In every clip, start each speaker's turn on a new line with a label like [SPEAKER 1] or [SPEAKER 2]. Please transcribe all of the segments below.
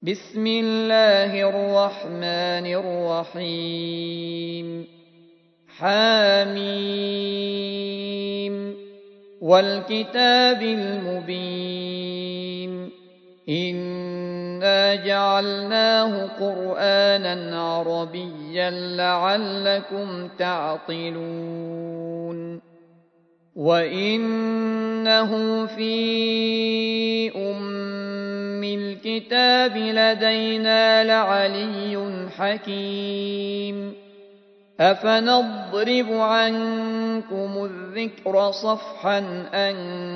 [SPEAKER 1] بسم الله الرحمن الرحيم حم والكتاب المبين إنا جعلناه قرآنا عربيا لعلكم تعقلون وإنه في الكتاب لدينا لعلي حكيم أفنضرب عنكم الذكر صفحا أن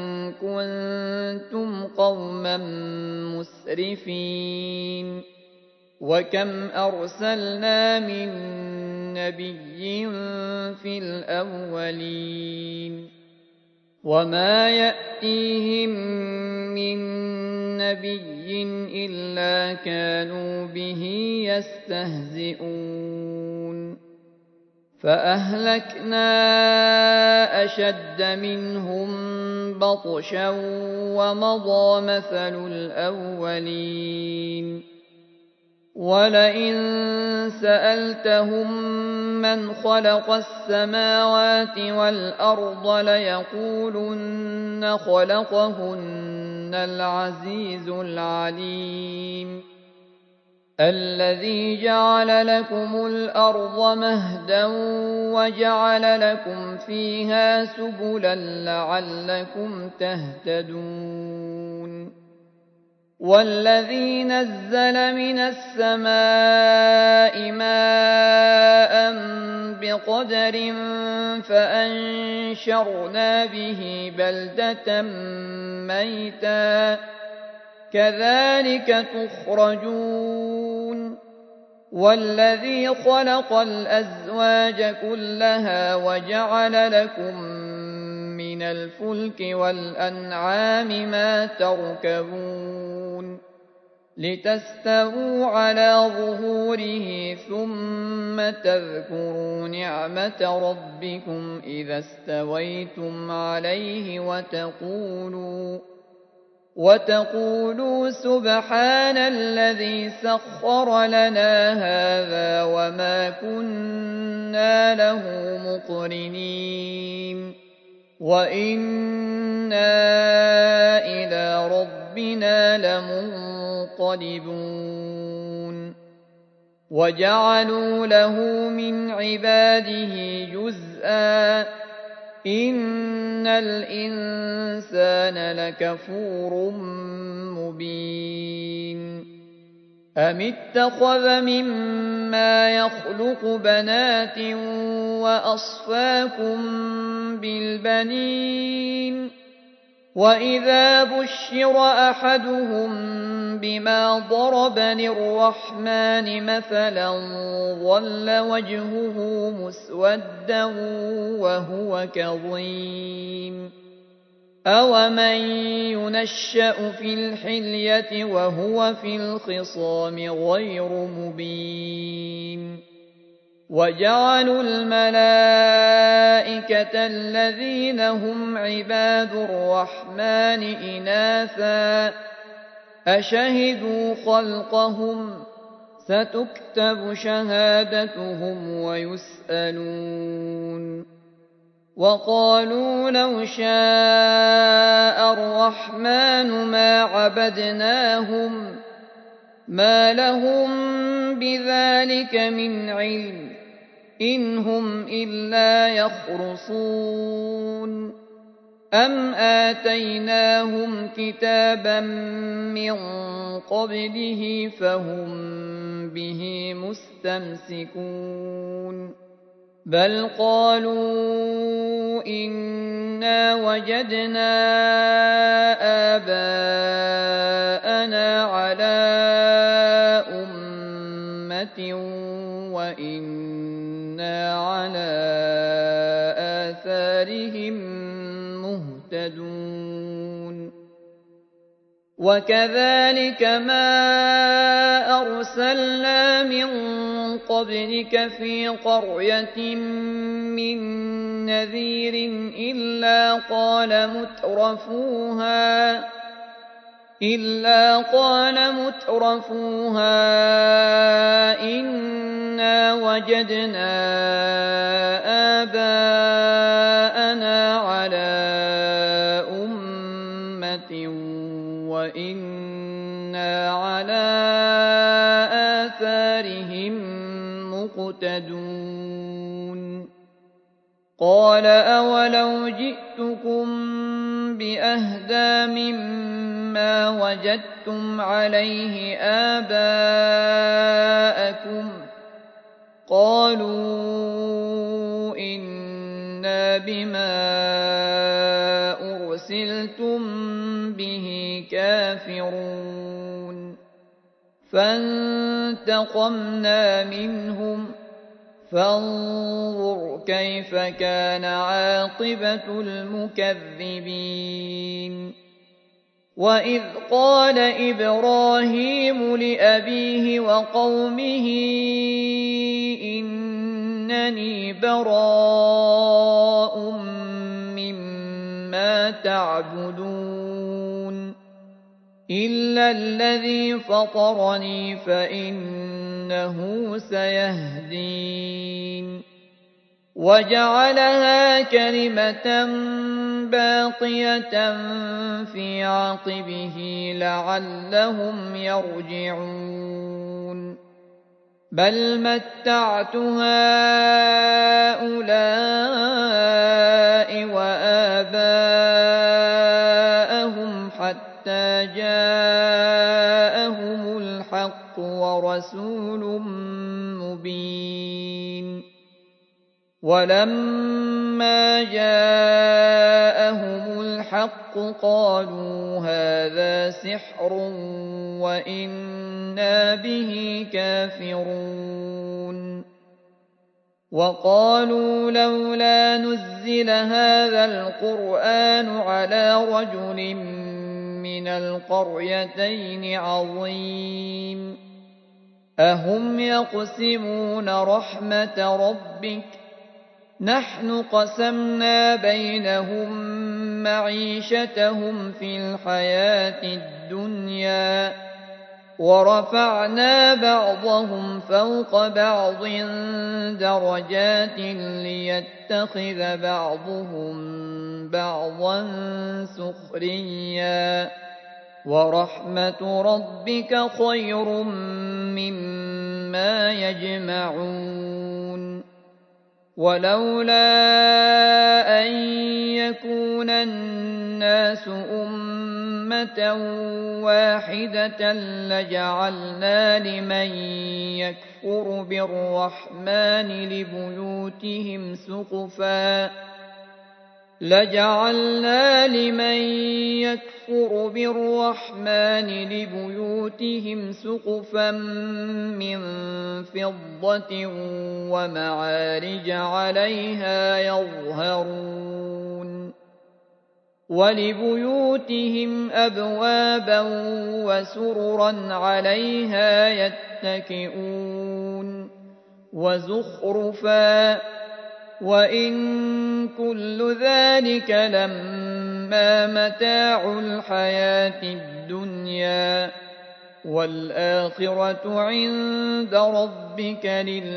[SPEAKER 1] كنتم قوما مسرفين وكم أرسلنا من نبي في الأولين وما يأتيهم من نبي إلا كانوا به يستهزئون فأهلكنا أشد منهم بطشا ومضى مثل الأولين ولئن سألتهم من خلق السماوات والأرض ليقولن خلقهن العزيز العليم الذي جعل لكم الأرض مهدا وجعل لكم فيها سبلا لعلكم تهتدون والذي نزل من السماء ماء بقدر فأنشرنا به بلدة ميتا كذلك تخرجون والذي خلق الأزواج كلها وجعل لكم من الفلك والأنعام ما تركبون لتستووا على ظهوره ثم تذكروا نعمة ربكم إذا استويتم عليه وتقولوا سبحان الذي سخر لنا هذا وما كنا له مقرنين وإنا إلى ربنا لمنقلبون وجعلوا له من عباده جزءا إن الإنسان لكفور مبين أم اتخذ مما يخلق بنات وأصفاكم بالبنين وإذا بشر أحدهم بما ضرب للرحمن مثلا ظل وجهه مسودا وهو كظيم أومن ينشأ في الحلية وهو في الخصام غير مبين وجعلوا الملائكة الذين هم عباد الرحمن إناثا أشهدوا خلقهم ستكتب شهادتهم ويسألون وقالوا لو شاء الرحمن ما عبدناهم ما لهم بذلك من علم إن هم إلا يخرصون أم آتيناهم كتابا من قبله فهم به مستمسكون بل قالوا إنا وجدنا آباءنا على أمة وإنا على آثارهم مهتدون وكذلك ما أرسلنا من قبلك في قرية من نذير إلا قال مترفوها إلا قال مترفوها إنا وجدنا آباءنا على أمة وإنا على آثارهم مقتدون قال أولو جئتكم بأهدى مما وجدتم عليه آباءكم قالوا إنا بما أرسلتم به كافرون فانتقمنا منهم فانظر كيف كان عاقبة المكذبين وإذ قال إبراهيم لأبيه وقومه إنني براء مما تعبدون إلا الذي فطرني فإنه سيهدين وجعلها كلمة باقية في عقبه لعلهم يرجعون بل متعت هؤلاء وآباءهم حتى جاءهم الحق ورسول مبين ولما جاءهم الحق قالوا هذا سحر وإنا به كافرون وقالوا لولا نزل هذا القرآن على رجل من القريتين عظيم أهم يقسمون رحمة ربك نحن قسمنا بينهم معيشتهم في الحياة الدنيا ورفعنا بعضهم فوق بعض درجات ليتخذ بعضهم بعضا سخريا ورحمة ربك خير مما يجمعون ولولا أن يكون الناس أمة واحدة لجعلنا لمن يكفر بالرحمن لبيوتهم سقفا من فضة ومعارج عليها يظهرون ولبيوتهم أبوابا وسررا عليها يتكئون وزخرفا وإن كل ذلك لما متاع الحياة الدنيا والآخرة عند ربك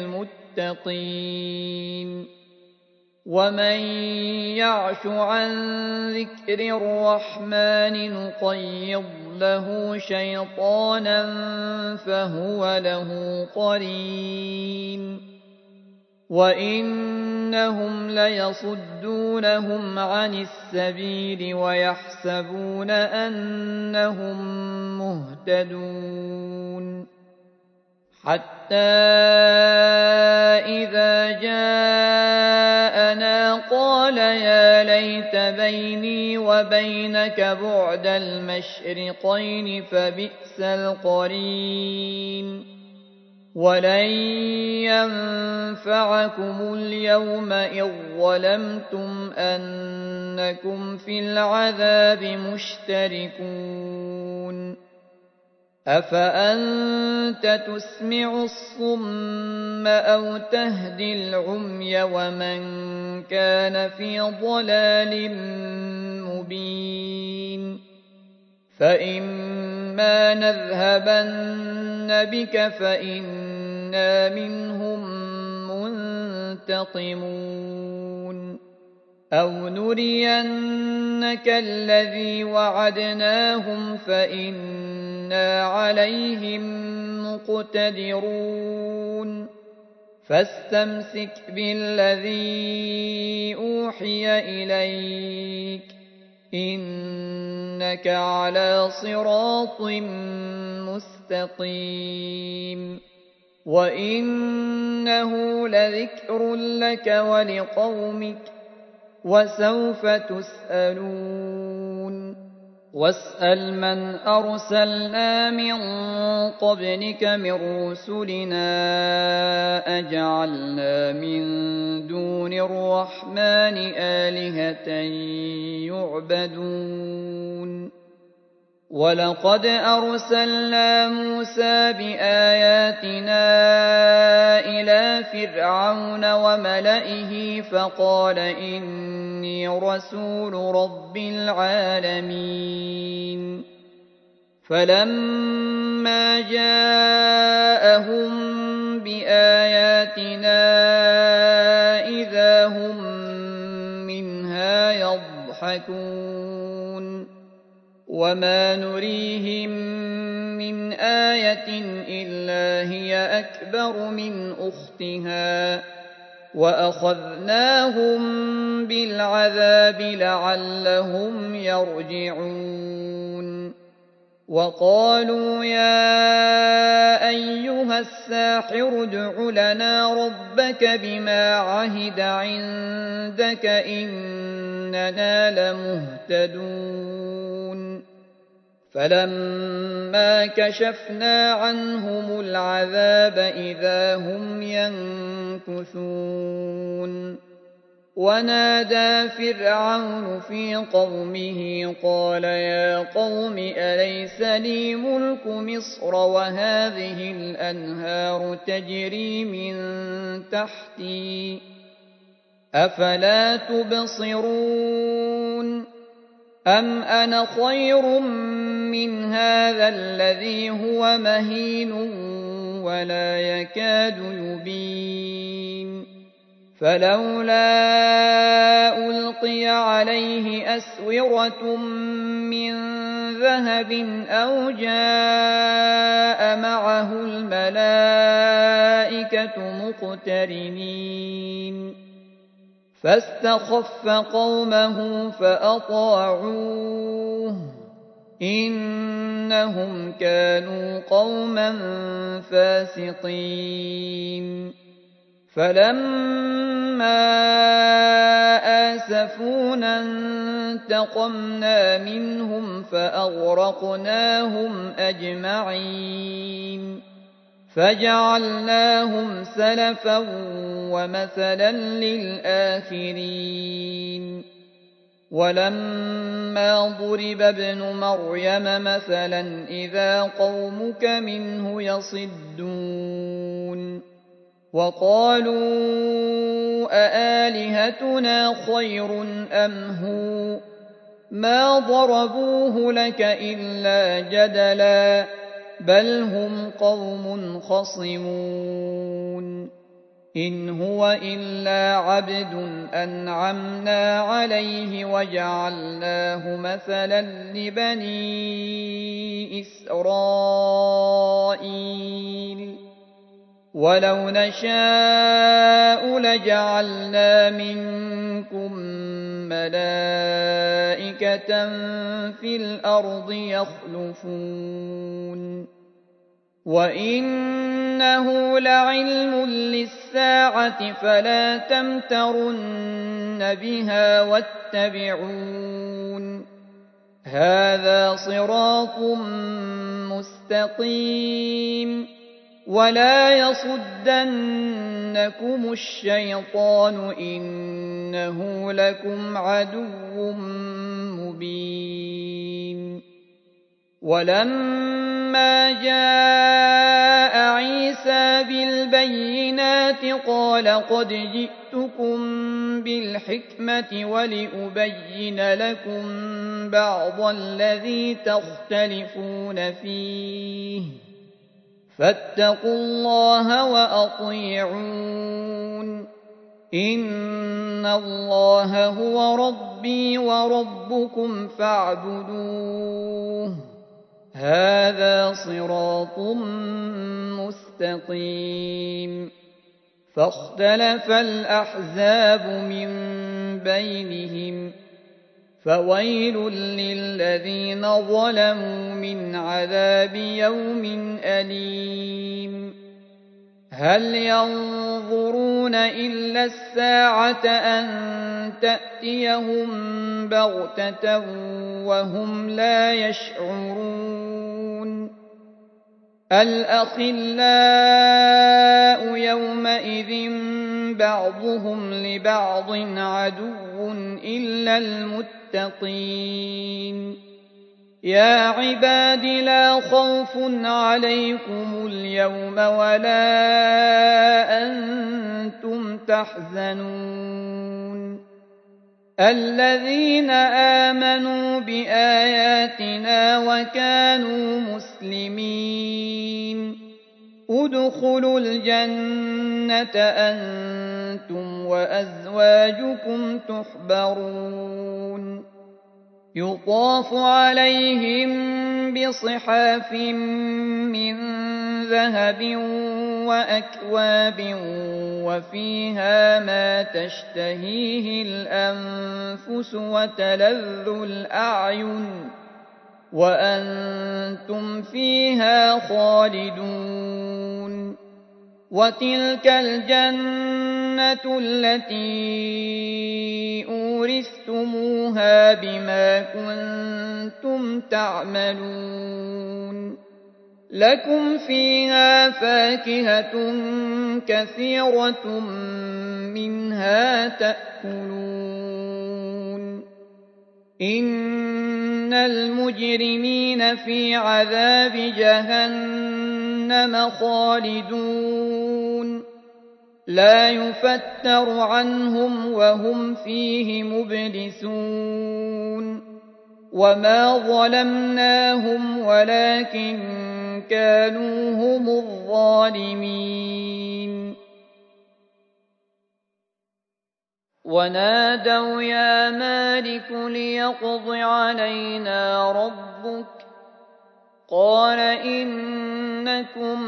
[SPEAKER 1] للمتقين ومن يعش عن ذكر الرحمن نقيض له شيطانا فهو له قرين وإنهم ليصدونهم عن السبيل ويحسبون أنهم مهتدون حتى إذا جاءنا قال يا ليت بيني وبينك بعد المشرقين فبئس القرين ولن ينفعكم اليوم إذ ظلمتم أنكم في العذاب مشتركون أفأنت تسمع الصم أو تهدي العمي ومن كان في ضلال مبين فإما نذهبن بك فإنا منهم منتقمون أو نرينك الذي وعدناهم فإنا عليهم مقتدرون فاستمسك بالذي أوحي إليك إنك على صراط مستقيم وإنه لذكر لك ولقومك وسوف تسألون واسأل من أرسلنا من قبلك من رسلنا أجعلنا من دون الرحمن آلهة يعبدون ولقد أرسلنا موسى بآياتنا إلى فرعون وملئه فقال إني رسول رب العالمين فلما جاءهم بآياتنا إذا هم منها يضحكون وما نريهم من آية إلا هي أكبر من أختها وأخذناهم بالعذاب لعلهم يرجعون وقالوا يا أيها الساحر ادع لنا ربك بما عهد عندك إننا لمهتدون فلما كشفنا عنهم العذاب إذا هم ينكثون ونادى فرعون في قومه قال يا قوم أليس لي ملك مصر وهذه الأنهار تجري من تحتي أفلا تبصرون أم أنا خير من هذا الذي هو مهين ولا يكاد يبين فلولا ألقي عليه أسورة من ذهب أو جاء معه الملائكة مقترنين فاستخف قومه فأطاعوه إنهم كانوا قوما فاسقين فلما آسفونا انتقمنا منهم فأغرقناهم أجمعين فجعلناهم سلفا ومثلا للآخرين ولما ضرب ابن مريم مثلا إذا قومك منه يصدون وقالوا أآلهتنا خير أم هو ما ضربوه لك إلا جدلا بل هم قوم خصمون إن هو إلا عبد أنعمنا عليه وجعلناه مثلا لبني إسرائيل ولو نشاء لجعلنا منكم ملائكة في الأرض يخلفون وإنه لعلم للساعة فلا تمترن بها واتبعون هذا صراط مستقيم ولا يصدنكم الشيطان إنه لكم عدو مبين ولما جاء عيسى بالبينات قال قد جئتكم بالحكمة ولأبين لكم بعض الذي تختلفون فيه فاتقوا الله وأطيعون إن الله هو ربي وربكم فاعبدوه هذا صراط مستقيم فاختلف الأحزاب من بينهم فويل للذين ظلموا من عذاب يوم أليم هل ينظرون إلا الساعة أن تأتيهم بغتة وهم لا يشعرون الأخلاء يومئذ بعضهم لبعض عدو إلا المتقين يا عباد لا خوف عليكم اليوم ولا أنتم تحزنون الذين آمنوا بآياتنا وكانوا مسلمين ادخلوا الجنة أنتم وأزواجكم تحبرون يطاف عليهم بصحاف من ذهب وأكواب وفيها ما تشتهيه الأنفس وتلذ الأعين وأنتم فيها خالدون وتلك الجنة التي أورثتموها بما كنتم تعملون لكم فيها فاكهة كثيرة منها تأكلون إن المجرمين في عذاب جهنم خالدون لا يفتر عنهم وهم فيه مبلسون وما ظلمناهم ولكن كانوا هم الظالمين ونادوا يا مالك ليقض علينا ربك قال إنكم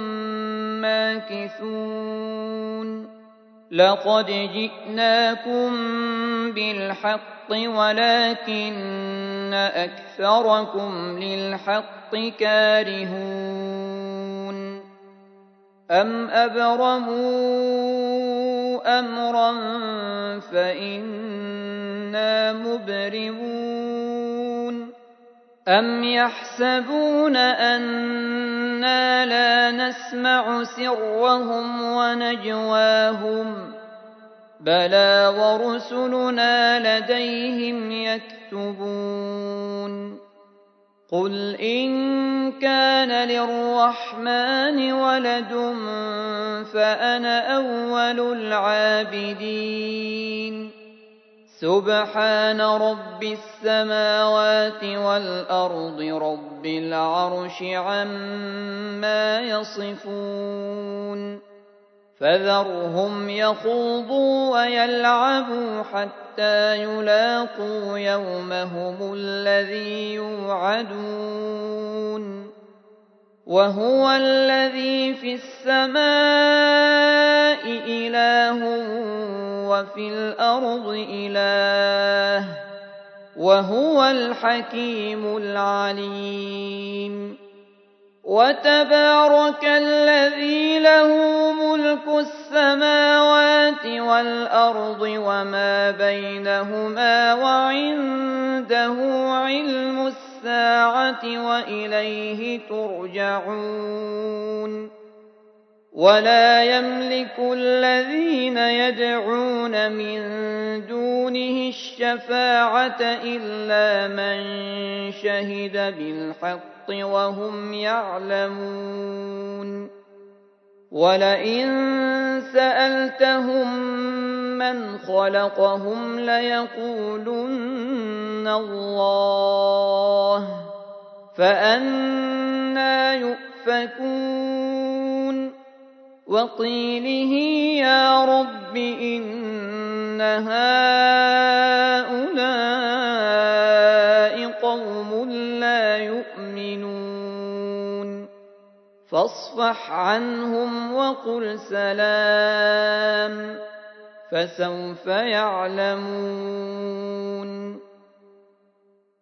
[SPEAKER 1] ماكثون لقد جئناكم بالحق ولكن أكثركم للحق كارهون أم أبرموا أمرا فإنا مبرمون أم يحسبون أنا لا نسمع سرهم ونجواهم بلى ورسلنا لديهم يكتبون قل إن كان للرحمن ولد فأنا أول العابدين سبحان رب السماوات والأرض رب العرش عما يصفون فذرهم يخوضوا ويلعبوا حتى يلاقوا يومهم الذي يوعدون وهو الذي في السماء إله وفي الأرض إله وهو الحكيم العليم وتبارك الذي له ملك السماوات والأرض وما بينهما وعنده علم الساعة وإليه ترجعون ولا يملك الذين يدعون من دونه الشفاعة إلا من شهد بالحق وهم يعلمون ولئن سألتهم من خلقهم ليقولن الله فأنى يؤفكون وقيله يا رب إن هؤلاء قوم لا يؤمنون فاصفح عنهم وقل سلام فسوف يعلمون